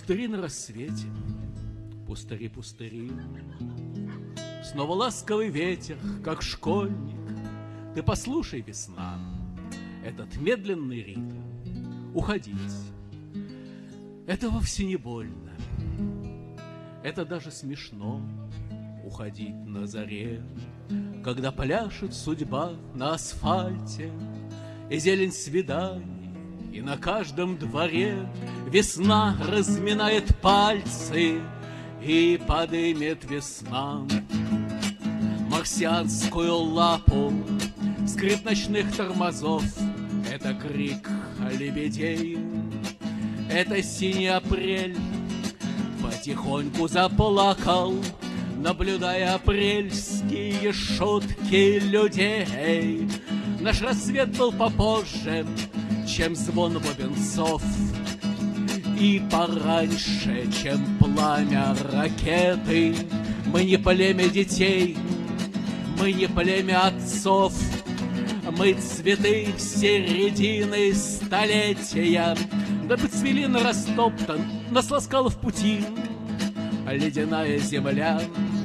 Пустыри на рассвете, пустыри, пустыри. Снова ласковый ветер, как школьник. Ты послушай, весна, этот медленный ритм. Уходить — это вовсе не больно, это даже смешно. Уходить на заре, когда пляшет судьба на асфальте, и зелень свиданий, и на каждом дворе весна разминает пальцы, и подымет весна марсианскую лапу. Скрип ночных тормозов — это крик лебедей. Это синий апрель потихоньку заплакал, наблюдая апрельские шутки людей. Наш рассвет был попозже, чем звон бубенцов, и пораньше, чем пламя ракеты. Мы не племя детей, мы не племя отцов, мы цветы середины столетия. Да поцвели на растоптан, нас ласкала в пути ледяная земля.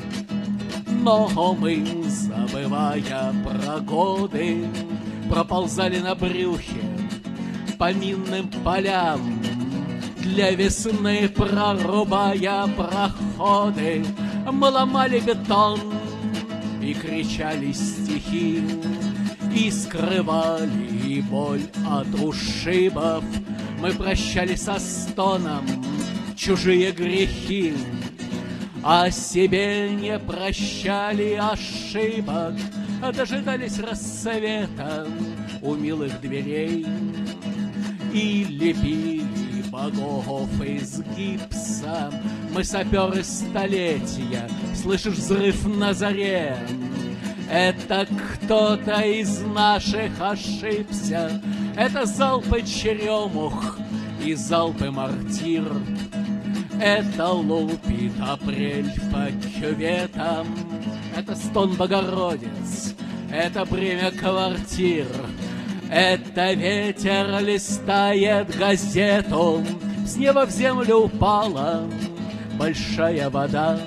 Но мы, забывая про годы, проползали на брюхе по минным полям, для весны прорубая проходы. Мы ломали бетон и кричали стихи, и скрывали боль от ушибов. Мы прощали со стоном чужие грехи, а себе не прощали ошибок. Дожидались рассвета у милых дверей и лепили богов из гипса. Мы саперы столетия, слышишь взрыв на заре? Это кто-то из наших ошибся. Это залпы черемух и залпы мортир. Это лупит апрель по кюветам. Это стон Богородиц, это бремя квартир. Это ветер листает газету. С неба в землю упала большая вода,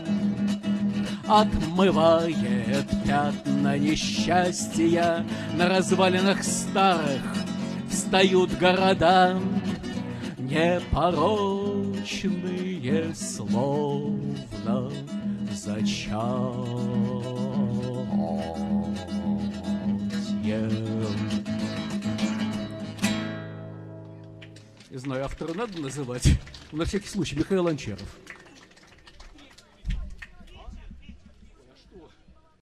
отмывает пятна несчастья. На развалинах старых встают города, непорочные, словно зачатье. Не знаю, автора надо называть. На всякий случай, Михаил Анчаров.